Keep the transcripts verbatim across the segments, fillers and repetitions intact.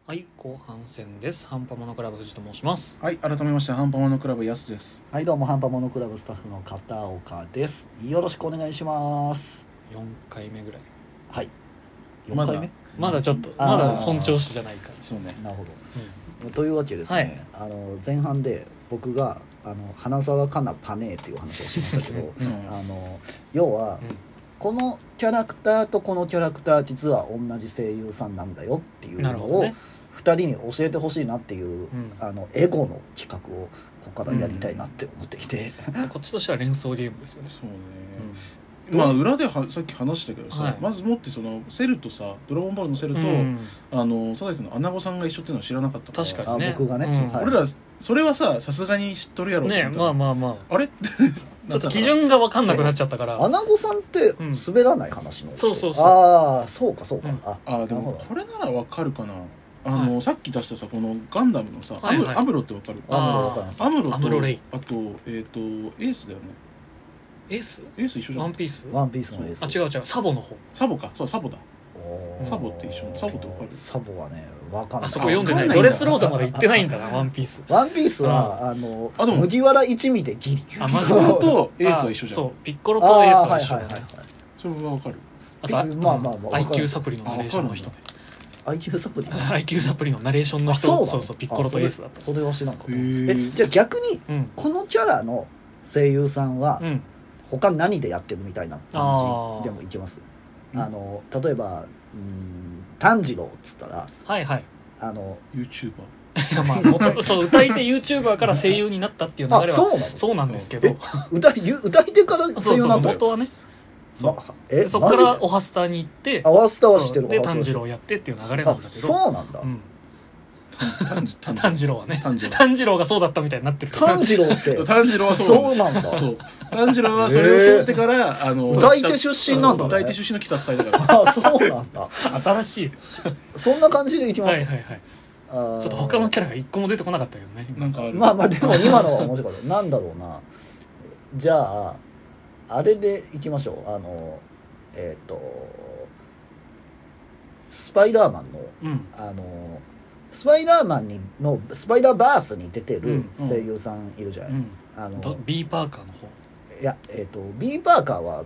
はい、後半戦です。ハンパモノクラブ藤と申します。 はい、改めましてハンパモノクラブやすです。 はい、どうもハンパモノクラブスタッフの片岡です。よろしくお願いします。 よんかいめぐらい。 はい。よんまだかいめ？ まだちょっとあーまだ本調子じゃないか。 そうね。 なるほど。 うん、 というわけですね、はい、あの前半で僕があの花澤香菜パネーっていう話をしましたけど、 うん、 あの要は、うん、このキャラクターとこのキャラクター実は同じ声優さんなんだよっていうのをふたりに教えてほしいなっていう、うん、あのエゴの企画をここからやりたいなって思っていて、 うん、こっちとしては連想ゲームですよね。 そうね、うん、まあ裏ではさっき話したけどさ、はい、まずもってそのセルとさドラゴンボールのセルと、うん、あのサザエさんのアナゴさんが一緒っていうのは知らなかったから。 確かにね、 あ僕がね、 うんはい、 俺らそれはささすがに知っとるやろね。まあまあまああれちょっと基準が分かんなくなっちゃったから。 アナゴさんって滑らない話の、 うん、そうそうそう。 ああそうかそうか、うん、 ああでもこれなら分かるかな。あの、はい、さっき出したさこのガンダムのさ、はいはい、アムロって分かる？ アムロアムロとアムロレイ、 あとえっ、ー、とエースだよね。 エース？ エース一緒じゃん。 ワンピース？ ワンピースのエース。 あ違う違う、サボの方。 サボか、そうサボだ。サボって一緒。サボって分かる？ サボはね分かんない。 あそこ読んでない。ドレスローザまで行ってないんだなワンピース。 ワンピースはあのあでも麦わら一味でギリ。 あマジで。ピッコロとエースは一緒じゃん。 そうピッコロとエースは一緒だね。 それは分かる。 あとまあまあまあ アイキュー サプリのナレーションの人ね。 アイキュー サプリアイキュー サプリのナレーションの人。そうそうピッコロとエースだった。 それは知らんかった。えじゃあ逆に、うん、このキャラの声優さんは、うん、他何でやってるみたいな感じでもいけます。あの例えばうん炭治郎っつったらはいはいあの YouTuber いやまあ元そう歌い手 YouTuber から声優になったっていう流れはそうなそうなんですけど歌い歌い手から声優になったよ。 元はねそう、ま、 えそっからオハスターに行ってオハスターは知ってるで炭治郎やってっていう流れなんだけどそうなんだ、うん炭治郎はね炭治郎がそうだったみたいになってる炭治郎って炭治郎はそうなんだ。 そう炭治郎はそれを聞いてからあの歌い手出身なんだね。 歌い手出身の鬼殺隊だからあそうなんだ新しいそんな感じでいきます。 はいはいはい。ちょっと他のキャラが一個も出てこなかったけどね。 なんかある。 まあまあでも今のは面白かった。なんだろうな。じゃああれでいきましょう。あのえっ、ー、とスパイダーマンの、うん、あのスパイダーマンにのスパイダーバースに出てる声優さんいるじゃない、うんうん、あの B パーカーの方。 いやえっ、ー、と B パーカーは、うん、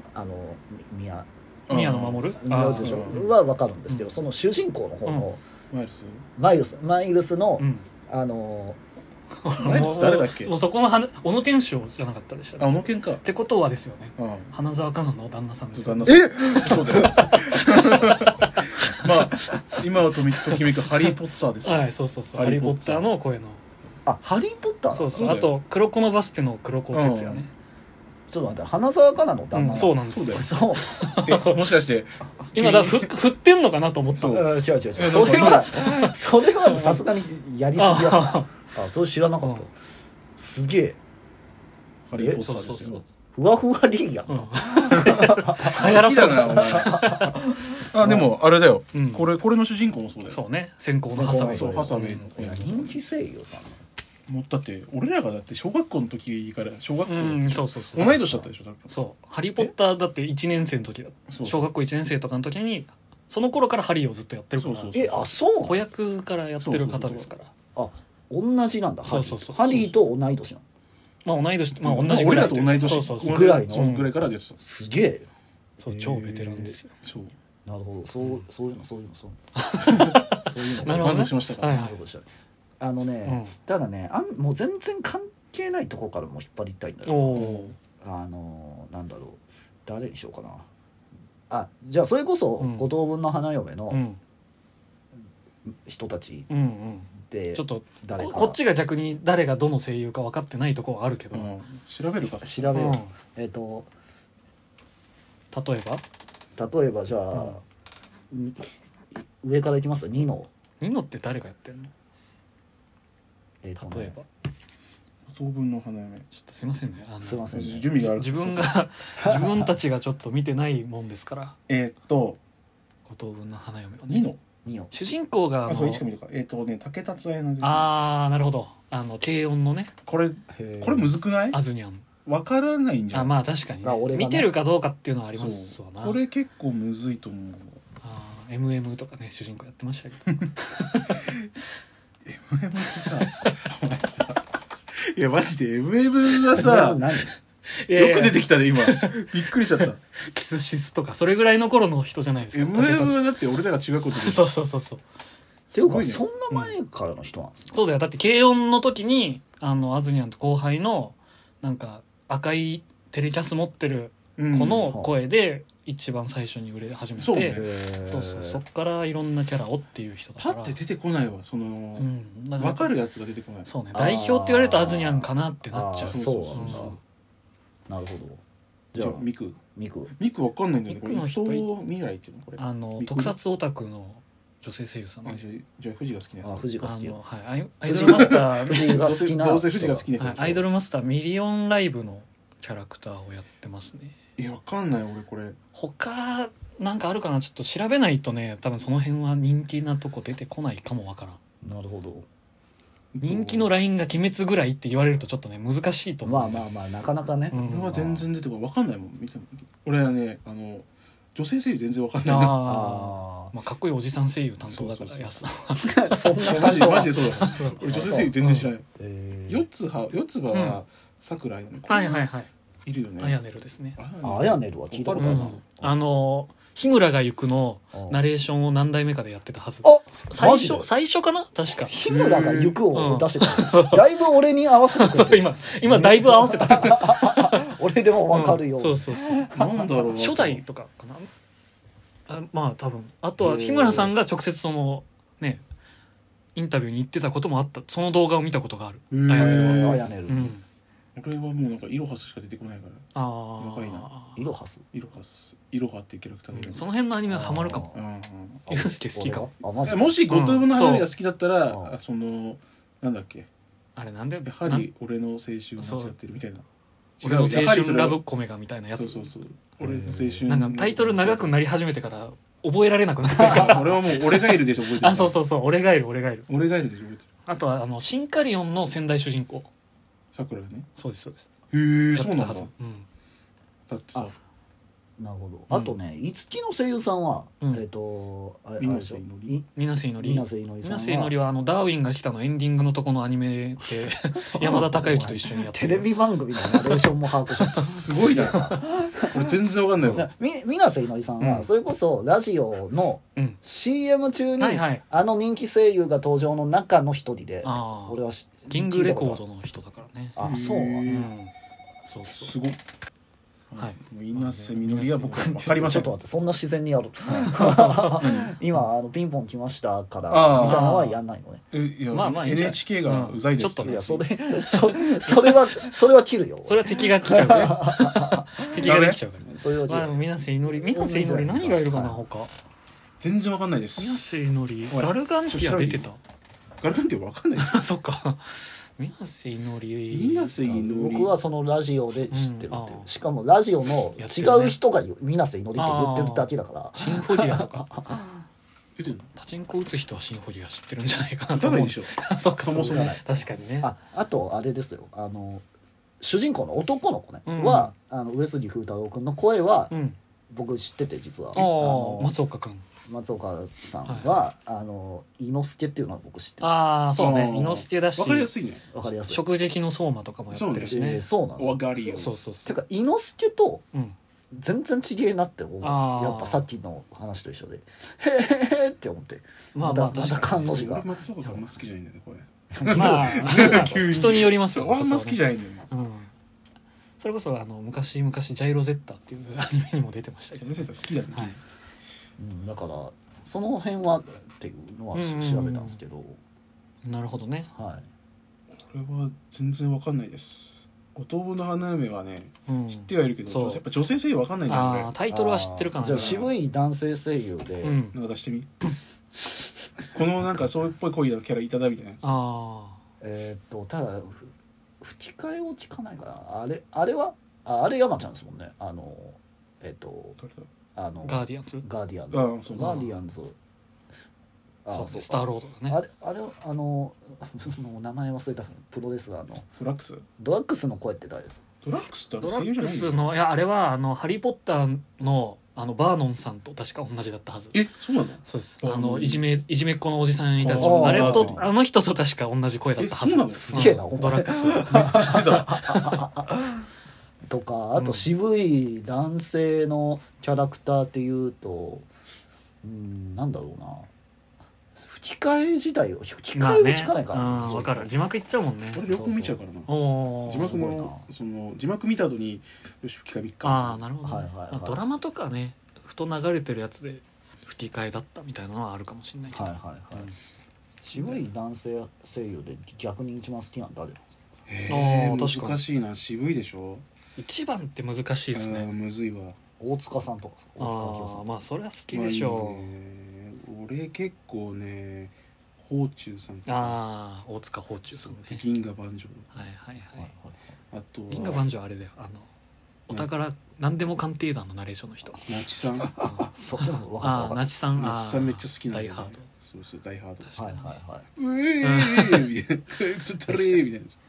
あの宮宮野真守でしょは分かるんですけど、うん、その主人公の方の、 うん、マイルスマイルスマイルスの、うん、あのマイルス誰だっけ？ もうそこの小野賢章じゃなかったでしたね。 あ小野賢かってことはですよね、うん、花澤香菜の旦那さんですよ。 旦那さんえそうですまあ今をときめくハリー・ポッツァーです、ね、 はいそうそうそうハリー・ポッツァーの声のあハリー・ポッターそうそうあと黒子のバスケの黒子哲也ね、 ちょっと待って花澤香菜の旦那、 うん、そうなんですよ。 そうえもしかして今だふ振ってんのかなと思った。 違う違う違うそれはそれはさすがにやりすぎやあそれ知らなかった、うん、すげえハリー・ポッツァーですよ。 ふわふわリーやん、うん、 流行らせたなあでもあれだよ、うん、これこれの主人公もそうだよ。 そうね先行のハサウェイそうハサウェイの、 うん、いや人気声優さんもうだって俺らがだって小学校の時から小学校、うん、 そうそうそう同い年だったでしょ。 そうハリー・ポッターだっていちねん生の時だった小学校いちねん生とかの時にその頃からハリーをずっとやってるから。 そうそうそうえあそう子役からやってる方ですから。 あ同じなんだ。 そうそうそうハリーと同い年なの。 まあ同い年まあ同じぐらい、 まあ、俺らと同い年そうそうそうぐらいのそのぐらいからです。 すげえそう超ベテランですよ。 そうなるほどそうそういうのそういうのそうそういうの満足しましたか。 はいはい、満足した。あのね、うん、ただねあんもう全然関係ないとこからも引っ張りたいんだけど、あのなんだろう誰にしようかなあじゃあそれこそ五等分の花嫁の人たちで、うんうんうん、ちょっと誰か こ, こっちが逆に誰がどの声優か分かってないところはあるけど、うん、 調べるか調べる、うん、えっ、ー、と例えば例えばじゃあ、うん、上からいきますニノニノって誰がやってんの？ えーね、 例えば当分の花嫁ちょっとすいませんねあのすいません、ね、 準備がある自分が自分たちがちょっと見てないもんですからえーっと五等分の花嫁は、ね、 ニノニノ主人公があのあそういちか見るかえーっとね竹達彩奈です、ね、 あーなるほどあの軽音のねこれこれむずくない？ あずにゃん分からないんじゃん。 あまあ確かに、ねね、見てるかどうかっていうのはありますわな。 これ結構むずいと思う。 あエムエム とかね主人公やってましたけどエムエム ってさお前さいやマジで エムエム はさ何よく出てきたね今びっくりしちゃったキスシスとかそれぐらいの頃の人じゃないですかエムエム はだって俺らが違うことでそうそうそうそうていうか、 すごいねそんな前からの人なんですか、 そうだよだって軽音の時にあのアズニャンと後輩のなんか赤いテレキャス持ってる子の声で一番最初に売れ始めて、 そうねそうそうそっからいろんなキャラをっていう人だからパッて出てこないわその、 うん、だ分かるやつが出てこないそうね代表って言われるとアズニャンかなってなっちゃうあーそうそうなんだ、なるほど。 じゃあミクミクミク分かんないんだよねこれ伊ミクの人藤未来っていうのこれあのミク特撮オタクの女性声優さんであじゃあじゃあ富士が好きなやあつ藤が好きよあの、はい、アイアイドルマスター藤が好きなどうせ富士が好きなやつはい、アイドルマスターミリオンライブのキャラクターをやってますね。 いや分かんない俺これ他なんかあるかなちょっと調べないとね多分その辺は人気なとこ出てこないかもわからん。 なるほど。 人気のラインが鬼滅ぐらいって言われるとちょっとね難しいと思う。 まあまあまあなかなかね、 うん俺は全然出てこない分かんないもん見ても俺はねあの女性声優全然分かんないなあああまあかっこいいおじさん声優担当だからやすさんあそんなマジでマジでで、 そうだ俺女性声優全然知らないえー四つ葉四つ葉は桜井よねはいはいはいいるよねアヤネルですね。 あアヤネルは聞いたことあるな、 うん、あの日村が行くのナレーションを何代目かでやってたはず。 あ最マジで初最初かな確か。 日村が行くを出してた、だいぶ俺に合わせてくれてるそう今今だいぶ合わせた。 俺でも分かるよ、 うんそうそうそう。 なんだろう初代とかかなあまあ多分あとは日村さんが直接そのねインタビューに行ってたこともあったその動画を見たことがある。 へーアヤネルはアヤネル、 うん俺はもうなんかイロハスしか出てこないからあやばいなあイロハスイロハスイロハっていうキャラクターがいるその辺のアニメはハマるかも。 うんうんユースケ好きかも。 あマジえもし五等分の花火が好きだったら、 うんあそのなんだっけあれなんでやはり俺の青春を間違ってるみたいな俺の青やはりそれは春ラブコメがみたいなやつ。 そうそうそう俺の青春なんかタイトル長くなり始めてから覚えられなくなってるから俺はもう俺がいるでしょ覚えてるあそうそうそう俺がいる俺がいる。 俺がいるでしょ覚えてるあとはあのシンカリオンの仙台主人公。 桜がねそうですそうです。 へえやそうなんだってたはず。うんだってさなるほど、 うんあとね五木の声優さんは、 うんえっ、とあれ水瀬あれでしょいのりい水瀬いのり水瀬いのりさんは水瀬いのりはあのダーウィンが来たのエンディングのとこのアニメで山田孝之と一緒にやってるテレビ番組のナレーションも把握してすごいな俺全然わかんないわるみ水瀬いのりさんは、 うんそれこそラジオのうんシーエム 中に、 はいはいあの人気声優が登場の中の一人でああ俺はしキングレコー聞いたこドの人だからねとあそうなへのうんーそうそうすごいはいもう稲瀬みのりは僕は分かりませんちょっと待ってそんな自然にやる今あのピンポン来ましたからあーみたいなのはやんないのねえいや、 まあまあいいんじゃないエヌエイチケー がうざいですうんちょっとねいやそれそそれはそれは切るよそれは敵が来ちゃうから敵ができちゃうからそれはまあでも水瀬いのり水瀬いのり何がいるかな他全然わかんないで水す瀬いのりおいガルガンティア出てたガルガンティアわかんないそっか水瀬いのり水瀬いのり僕はそのラジオで知ってるっていう、 うんああしかもラジオのやってるね違う人が言う水瀬いのりって言ってるだけだからシンフォジアとか出てんのパチンコ打つ人はシンフォジア知ってるんじゃないかなと思う歌がいいでしょそっかそもそも確かにねああとあれですよあの主人公の男の子ね、 うんはあの上杉風太郎君の声はうん僕知ってて実は、 ああのあ松岡君松岡さんが、あの伊之助っていうのは僕知ってまああそうねあー伊之助だしわかりやすいねすわかりやすい食撃の相馬とかもやってるしえねーそうなのわかりよそうそうそうてか伊之助とうん全然ちげえなって思うあーやっぱさっきの話と一緒でへーって思ってまあまあまた確かまた菅の字が俺松岡があんま好きじゃないんだよねこれにまあ急に人によりますよ俺あんま好きじゃないないんだようんそれこそあの昔々ジャイロゼッタっていうアニメにも出てましたけどな好きだねはいうんだからその辺はっていうのはしうんうんうん調べたんですけど、 なるほどねはいこれは全然わかんないです五等分の花嫁はねうん知ってはいるけどそうやっぱ女性声優わかんないんだよああ俺タイトルは知ってるかなじゃあ渋い男性声優で、 うんなんか出してみこのなんかそういうっぽい声のキャラいただみたいなやつあえーっとただふ吹き替えを聞かないかなあれあれはああれ山ちゃんですもんねあのえーっと誰だあのあガーディアンズガーディアンズああそうガーディアンズあそうねかスターロードだねあれあれあのもう名前忘れたプロレスラーのドラックスドラッグスの声って誰ですかドラックスってあれドラック声優じゃないスのいやあれはあのハリー・ポッターのあのバーノンさんと確か同じだったはず。 えそうなの？ そうです。 バーノンあのいじめいじめっ子のおじさんいたでしあーょ。あれあとあの人と確か同じ声だったはず。 えそうなの？ すげえなお前うんドラッグス。 めっちゃ知ってた。 とかあと渋い男性のキャラクターっていうとうんなんだろうな吹き替え自体を吹き替えを聞かないからまあね、うんわかる。字幕いっちゃうもんね。 俺両方見ちゃうからな。 おー字幕すごいなもその字幕見た後によし吹き替え見っか。 ああなるほど、ねはいはいはいまあドラマとかねふと流れてるやつで吹き替えだったみたいなのはあるかもしれないけど、 はいはいはい、渋い男性声優で逆に一番好きなの誰なんですか？ へーあー確かに難しいな。渋いでしょ。 一番って難しいですあーね。 むずいわ。 大塚さんとか大塚明夫さんああまあそれは好きでしょう、 まあいいね。俺結構ね宝中さんとかああ大塚宝中さんね。 銀河万丈。 はいはいはい、 はいはいあとは銀河万丈あれだよあのお宝何でも鑑定団のナレーションの人。 なちさん。なあそうでも分かったああ分かっなちさん。あちさんめっちゃ好きなんだよねダイハード。 そうそうダイハード。 確たはいはいはうえーみたいなくすったれーみたいなやつ。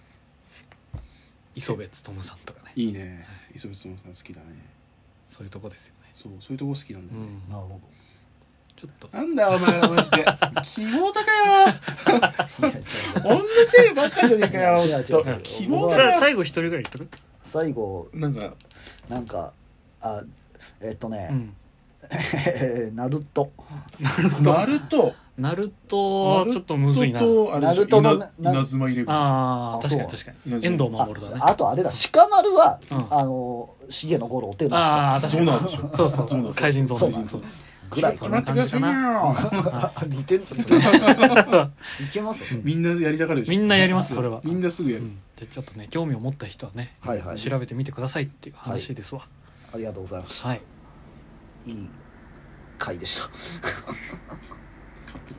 磯部勉さんとかね。 いいね。磯部さん好きだね。 そういうとこですよね。 そうそういうとこ好きなんだよね。 うんいなるほちょっとなんだお前らマジでキモタかよ。 どいや違う女性ばっかじゃねえかよ。 違う違う違うほんとキモじタかよ。 ゃあ最後一人ぐらい言っとく。 最後なんかなんかあえっとね、 うんナルトナルト。 ナルトちょっとむずいな。 とあれでしょナルトの稲稲妻イレブン。 あああ確かに確かに。遠藤あ守だね。 あとあれだ鹿丸は、 うんあの重野五郎っていうのはああ確かに。 そうなんでしょ。 そうそうそうなんです怪人ゾーンのそうそうぐらいちょっと待ってくださいよ。 知ってるいけますみんなやりたがるでしょ。 みんなやりますそれは。 みんなすぐやる。 うんでちょっとね興味を持った人はねはいはい調べてみてくださいっていう話ですわ。 ありがとうございましたはい。 いい回でした